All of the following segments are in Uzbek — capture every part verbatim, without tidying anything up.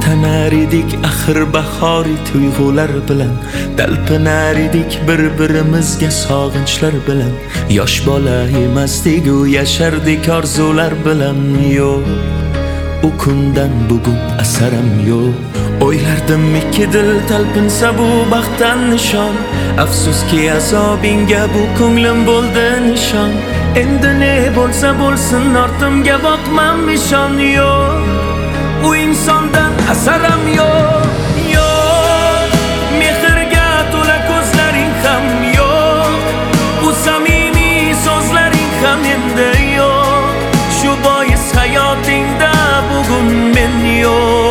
tanar edik axir bahoriy tuyg'ular bilan, talpinar edik bir-birimizga sog'inchlar bilan. Yosh bola emasdik, u yashardik orzular bilan. Yo'q, u kundan bugun asaram yo'q. O'ylardim ikki dil talpinsa bu baxtdan nishon. Afsuski azobingga bu ko'nglim bo'ldi nishon. Endi ne bo'lsa bo'lsin ortimga boqmam nishon. Yo'q, u insondan asaram yo'q. Yo'q, mehrga to'la ko'zlaring ham yo'q. U samimiy so'zlaring ham endi yo'q. Shu bois hayotingda bugun men yo'q.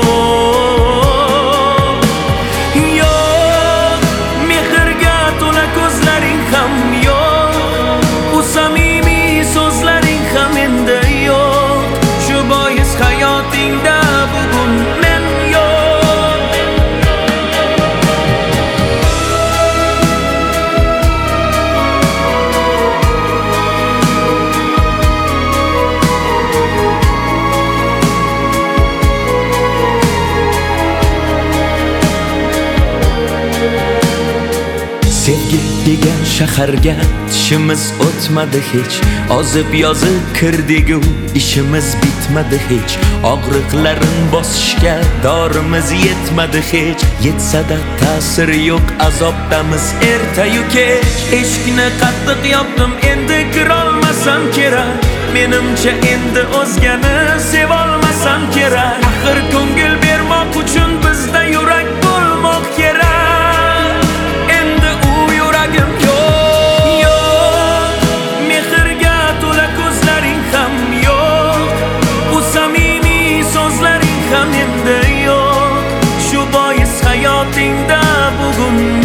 Sevgi degan shaharga tishimiz o'tmadi hech. Ozib yozib kirdik-u ishimiz bitmadi hech. Og'riqlarin bosishga dorimiz yetmadi hech. Yetsa-da ta'sir yo'q, azobdamiz ertayu kech. Eshikni qattiq yopdim, endi kirolmasam kerak. Menimcha endi o'zgani sevolmasam kerak. Axir ko'ngil bermoq uchun bizda yurak bo'lmoq kerak. Hayotingda bugun